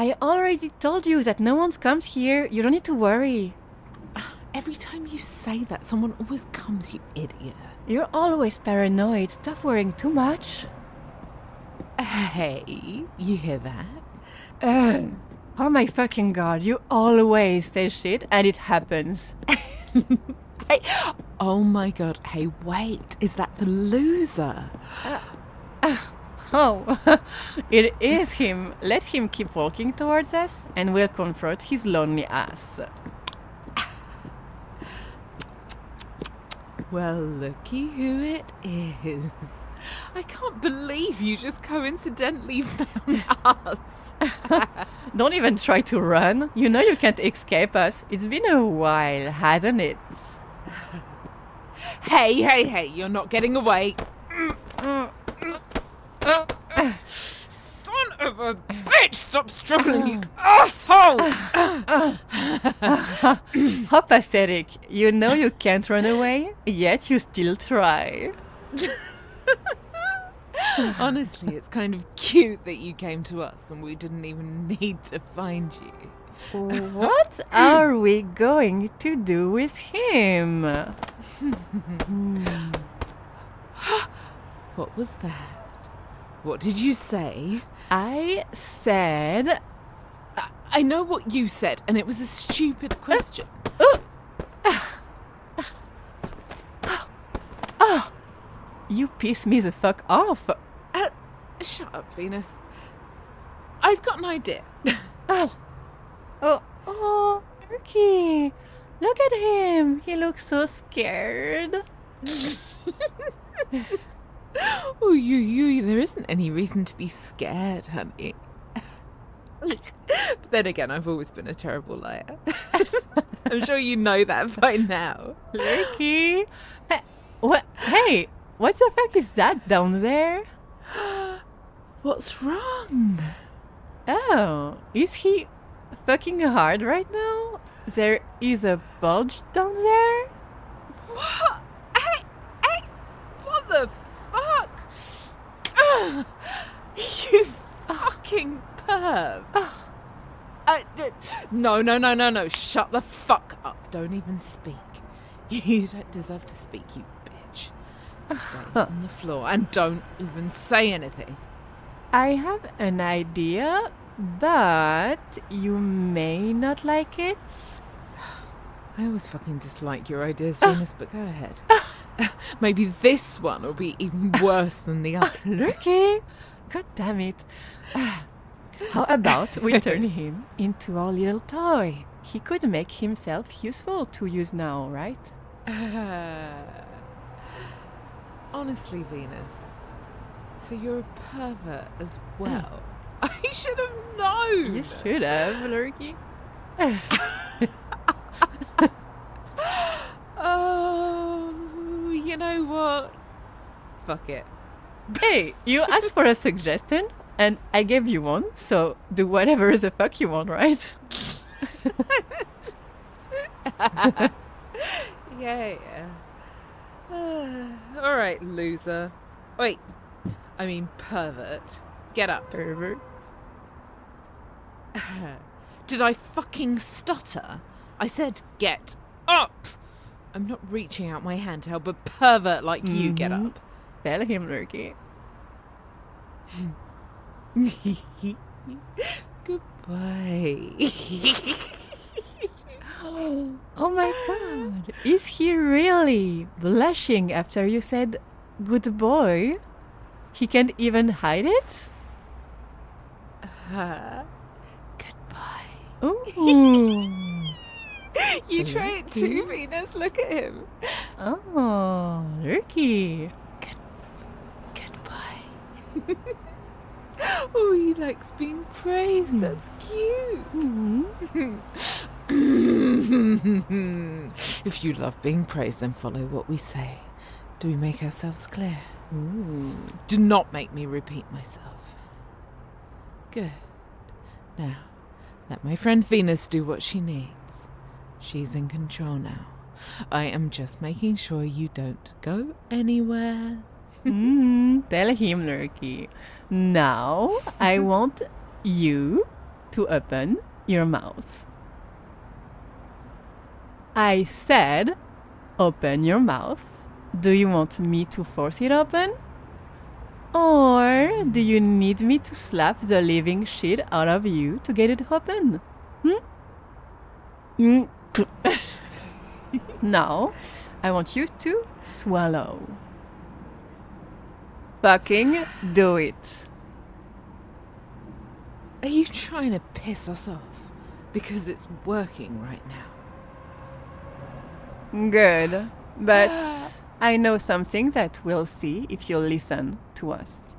I already told you that no one comes here. You don't need to worry. Every time you say that, someone always comes, you idiot. You're always paranoid. Stop worrying too much. Hey, you hear that? Oh my fucking god, you always say shit and it happens. Hey, oh my god, hey, wait, is that the loser? Oh, it is him. Let him keep walking towards us and we'll confront his lonely ass. Well, looky who it is. I can't believe you just coincidentally found us. Don't even try to run. You know you can't escape us. It's been a while, hasn't it? Hey, you're not getting away. Son of a bitch, stop struggling, you asshole! How pathetic. You know you can't run away, yet you still try. Honestly, it's kind of cute that you came to us and we didn't even need to find you. What are we going to do with him? What was that? What did you say? I said... I know what you said, and it was a stupid question. You piss me the fuck off. Shut up, Venus. I've got an idea. Oh, Erky. Look at him. He looks so scared. Oh, there isn't any reason to be scared, honey. But then again, I've always been a terrible liar. I'm sure you know that by now. Erky. Hey, what the fuck is that down there? What's wrong? Oh, is he fucking hard right now? There is a bulge down there? What? Hey, what the fuck? You fucking perv. No. Shut the fuck up. Don't even speak. You don't deserve to speak, you bitch. Stay on the floor and don't even say anything. I have an idea, but you may not like it. I always fucking dislike your ideas, Venus, but go ahead. Maybe this one will be even worse than the others. Lurky! God damn it. How about we turn him into our little toy? He could make himself useful to use now, right? Honestly, Venus, so you're a pervert as well. I should have known. You should have, Lurky. Oh, you know what? Fuck it. Hey, you asked for a suggestion, and I gave you one, so do whatever the fuck you want, right? Yeah. All right, loser. Wait, I mean pervert. Get up. Pervert. Did I fucking stutter? I said get up. I'm not reaching out my hand to help a pervert like you get up. Tell him, Lurky. Goodbye. Oh my god. Is he really blushing after you said good boy? He can't even hide it? Goodbye. Ooh. You try it too, Venus. Look at him. Oh, Lurky. Goodbye. Oh, he likes being praised. That's cute. If you love being praised, then follow what we say. Do we make ourselves clear? Do not make me repeat myself. Good. Now, let my friend Venus do what she needs. She's in control now. I am just making sure you don't go anywhere. Tell him, Lurky. Now, I want you to open your mouth. I said, open your mouth. Do you want me to force it open? Or do you need me to slap the living shit out of you to get it open? Now, I want you to swallow. Fucking do it. Are you trying to piss us off? Because it's working right now. Good. But I know something that we'll see if you'll listen to us.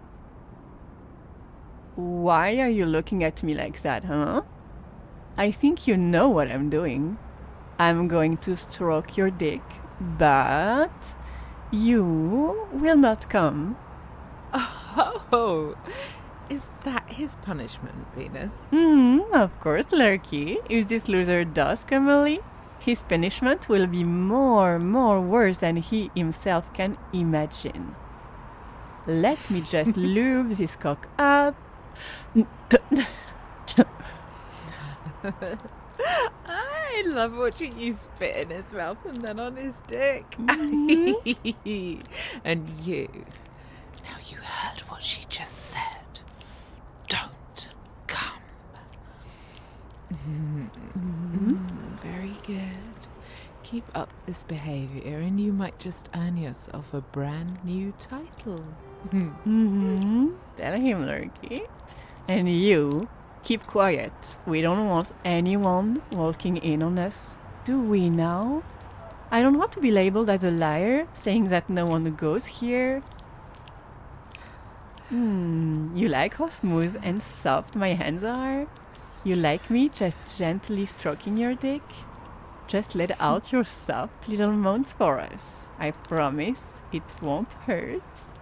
Why are you looking at me like that, huh? I think you know what I'm doing. I'm going to stroke your dick, but you will not come. Oh, is that his punishment, Venus? Of course, Lurky. If this loser does come early, his punishment will be more worse than he himself can imagine. Let me just lube this cock up. I love watching you spit in his mouth and then on his dick. And you. Now you heard what she just said. Don't come. Very good. Keep up this behavior and you might just earn yourself a brand new title. Tell him, Lurky. And you, keep quiet. We don't want anyone walking in on us, do we now? I don't want to be labeled as a liar, saying that no one goes here. You like how smooth and soft my hands are? You like me just gently stroking your dick? Just let out your soft little moans for us. I promise it won't hurt.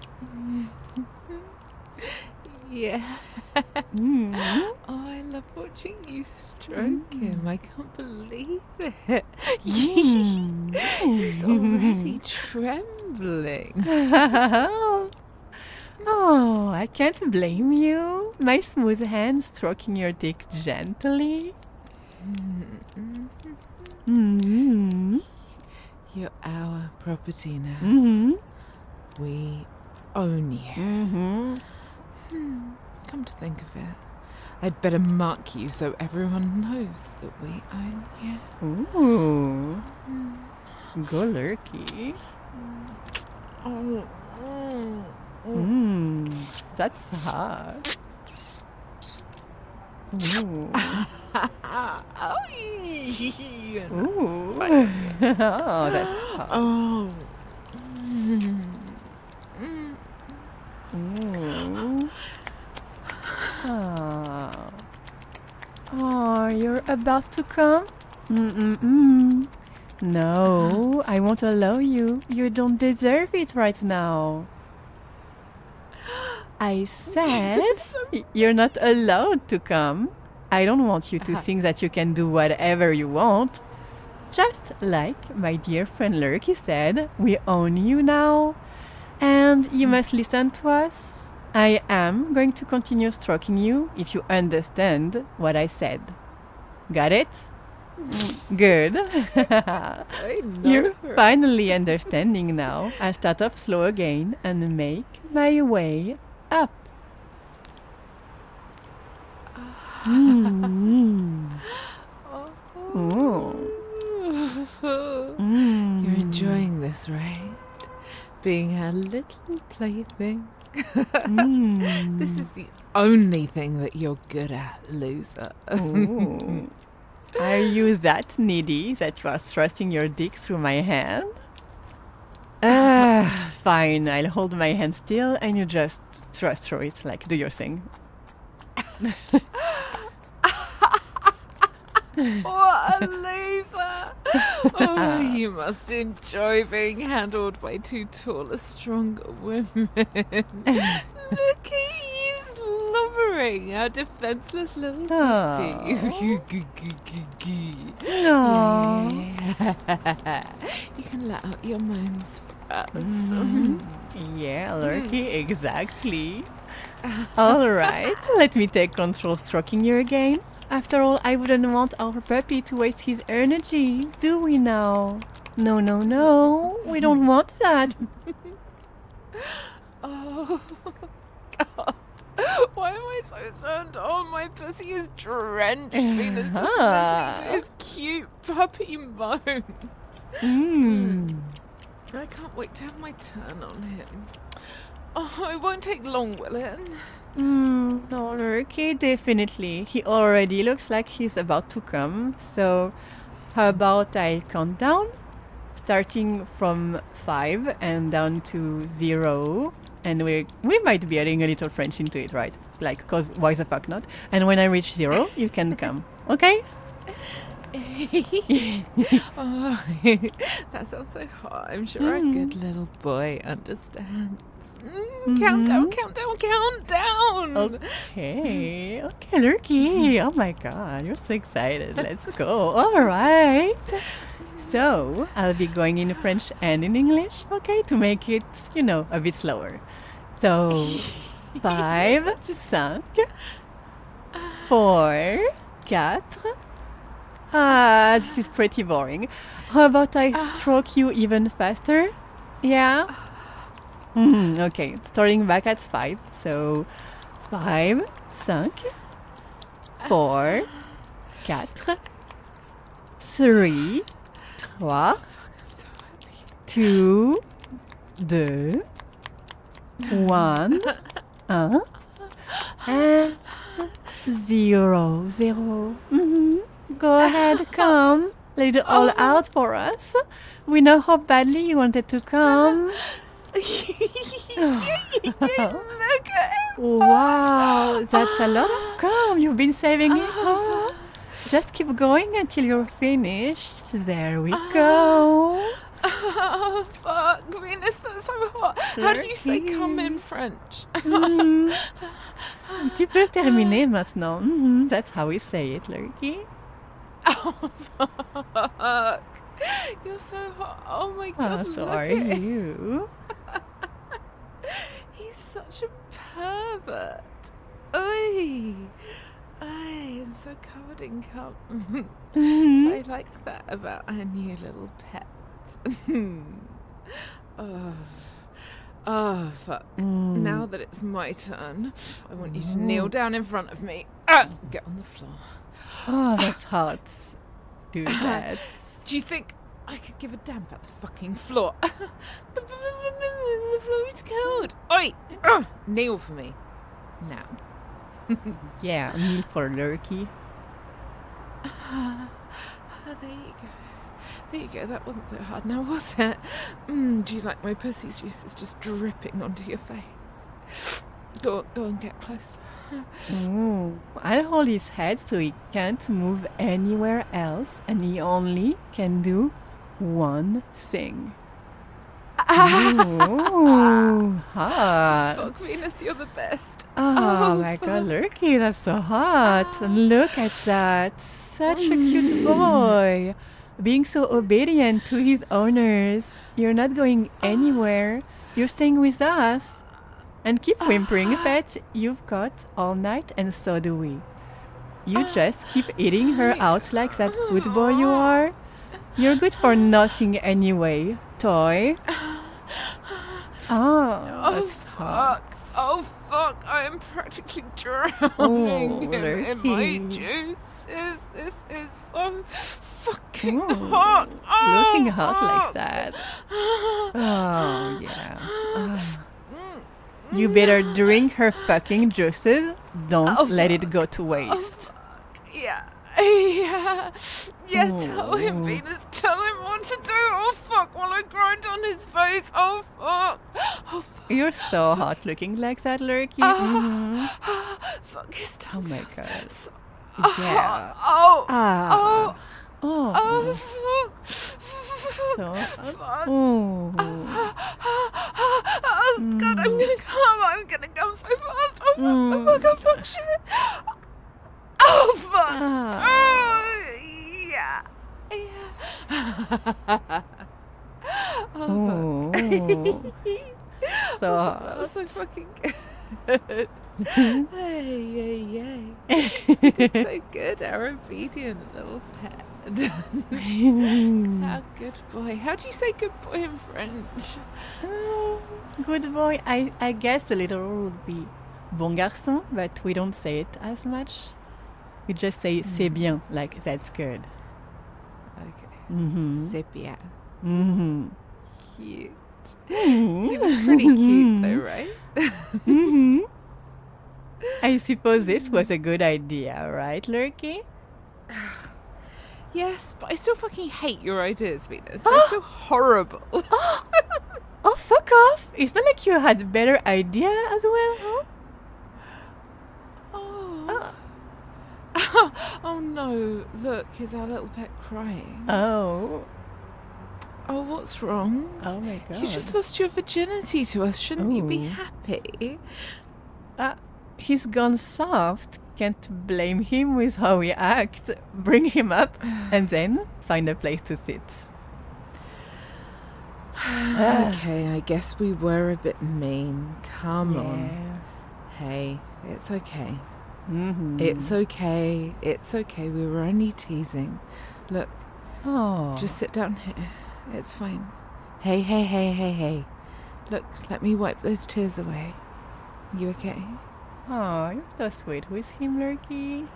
Yeah. Oh, I love watching you stroke him. I can't believe it. He's already trembling. Oh, I can't blame you. My smooth hands stroking your dick gently. You're our property now. We own you. Come to think of it, I'd better mark you so everyone knows that we own you. Ooh. Go Lurky. That's hot. Ooh. Ooh. Oh, that's hot. Oh. Oh, you're about to come? No, I won't allow you. You don't deserve it right now. I said you're not allowed to come. I don't want you to think that you can do whatever you want. Just like my dear friend Lurky said, we own you now. And you must listen to us. I am going to continue stroking you if you understand what I said. Got it? Good. You're finally understanding now. I'll start off slow again and make my way up. You're enjoying this, right? Being a little plaything. This is the only thing that you're good at, loser. Are you that needy that you are thrusting your dick through my hand? Fine, I'll hold my hand still and you just thrust through it, like do your thing. What a loser! Oh, you must enjoy being handled by two taller, stronger women. Look at you slobbering, our defenseless little puppy. No. You can let out your moans for us. Yeah, Lurky, exactly. All right, let me take control stroking you again. After all, I wouldn't want our puppy to waste his energy, do we now? No, no, no. We don't want that. Oh, God. Why am I so turned on? My pussy is drenched. Venus just listening to his cute puppy moans. I can't wait to have my turn on him. Oh, it won't take long, will it? No, Lurky, definitely. He already looks like he's about to come. So, how about I count down? Starting from 5 and down to 0. And we might be adding a little French into it, right? Like, because why the fuck not? And when I reach 0, you can come. Okay? Oh, that sounds so hot. I'm sure a good little boy understands. Countdown, countdown, countdown. Okay, Lurky. Oh my god, you're so excited. Let's go. All right. So, I'll be going in French and in English, okay, to make it, a bit slower. So, 5, 5, 4, 4. This is pretty boring. How about I stroke you even faster? Yeah? Okay, starting back at 5. So, 5, 5, 4, 4, 3, 3, 2, 2, 1, 1, and 0, 0. Go ahead, come. Let it all out for us. We know how badly you wanted to come. Look at him. Wow, that's a lot of cum. You've been saving it. Oh. Just keep going until you're finished. There we go. Oh, fuck. Venus, that's so hot. How do you say come in French? Tu peux terminer maintenant. That's how we say it, Lurky. Oh, fuck. You're so hot. Oh, my God. So are you. He's such a pervert. Oy. Ay, and so covered in cum. I like that about our new little pet. Oh, fuck. Now that it's my turn, I want you to kneel down in front of me. Get on the floor. Oh, that's hot. Do that. Do you think I could give a damn about the fucking floor? The floor is cold. Oi! Kneel for me. Now. Yeah, kneel for Lurky. There you go. There you go. That wasn't so hard now, was it? Do you like my pussy juices just dripping onto your face? Go and get closer. I'll hold his head so he can't move anywhere else, and he only can do one thing. Ooh, hot. Fuck, Venus, you're the best. Oh my god, Lurky, that's so hot. Look at that. Such a cute boy. Being so obedient to his owners. You're not going anywhere. You're staying with us. And keep whimpering, pet. You've got all night, and so do we. You just keep eating her out like that good boy you are. You're good for nothing anyway, toy. That's hot. Oh, fuck. I am practically drowning in my juices. This is so fucking hot. Looking hot like that. Oh, yeah. You better drink her fucking juices. Don't let it go to waste. Yeah. Tell him, Venus. Tell him what to do. Oh, fuck, while I grind on his face. Oh, fuck. You're so hot looking like that, Lurky. Fuck, his Oh, tongue. my God. So Yeah. Oh, fuck. So, Fuck. oh. Oh, God, I'm gonna come so fast. Oh, fuck, shit. Oh, fuck. Oh, yeah. Oh. So that was so fucking good. good. Hey. You did so good, our obedient little pet. How good boy. How do you say good boy in French? Good boy. I guess the little rule would be bon garçon, but we don't say it as much. We just say c'est bien, like that's good. Okay. C'est bien. Cute. He was pretty cute though, right? I suppose this was a good idea, right, Lurky? Yes, but I still fucking hate your ideas, Venus. They're so horrible. Oh, fuck off! It's not like you had a better idea as well, huh? Oh no, look, is our little pet crying? Oh, what's wrong? Oh my god. You just lost your virginity to us. Shouldn't you be happy? He's gone soft. Can't blame him with how he acts. Bring him up and then find a place to sit. Okay, I guess we were a bit mean. Come on. Hey, it's okay. It's okay. It's okay. We were only teasing. Look. Just sit down here. It's fine. Hey. Look, let me wipe those tears away. You okay? Oh, you're so sweet with him, Lurky.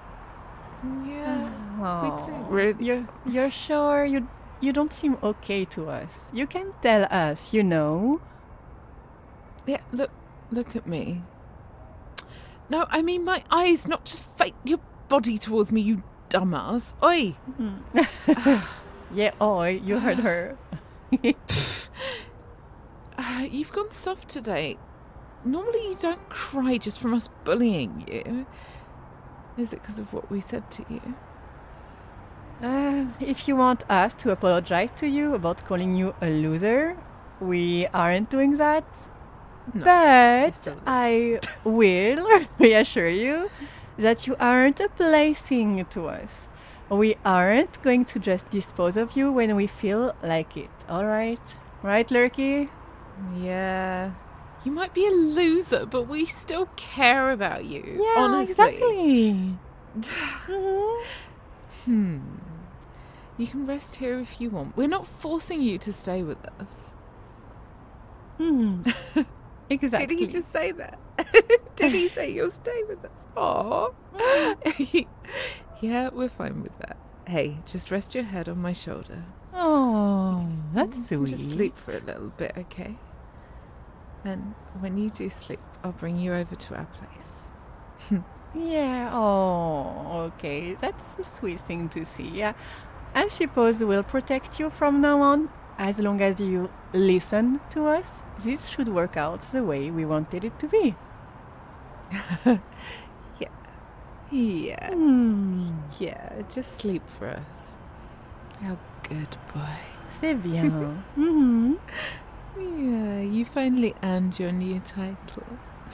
Yeah. You're sure you don't seem okay to us. You can tell us, you know. Yeah, look at me. No, I mean my eyes, not just fake your body towards me, you dumbass. Oi! Yeah, oi, you heard her. You've gone soft today. Normally you don't cry just from us bullying you. Is it because of what we said to you? If you want us to apologize to you about calling you a loser, we aren't doing that. No, but I will reassure you that you aren't a plaything to us. We aren't going to just dispose of you when we feel like it, alright? Right, Lurky? Yeah. You might be a loser, but we still care about you. Yeah, honestly. Exactly. You can rest here if you want. We're not forcing you to stay with us. Exactly. Did he just say that? Did he say you'll stay with us? Aww. Yeah, we're fine with that. Hey, just rest your head on my shoulder. Oh, that's sweet. Just sleep for a little bit, okay? And when you do sleep, I'll bring you over to our place. Yeah, oh, okay. That's a sweet thing to see. Yeah. I suppose we'll protect you from now on. As long as you listen to us, this should work out the way we wanted it to be. Yeah, just sleep for us. How good boy. C'est bien. Yeah, you finally earned your new title.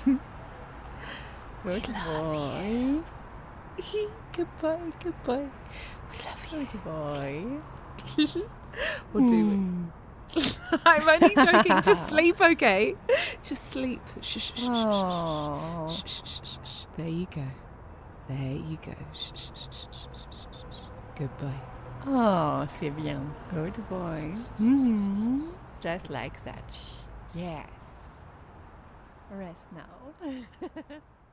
Good boy. Goodbye. We love you. Good boy. We'll do it. I'm only joking. Just sleep, okay? Just sleep. Shh. There you go. Shh. Goodbye. Oh, c'est bien. Good boy. Just like that. Yes. Rest now.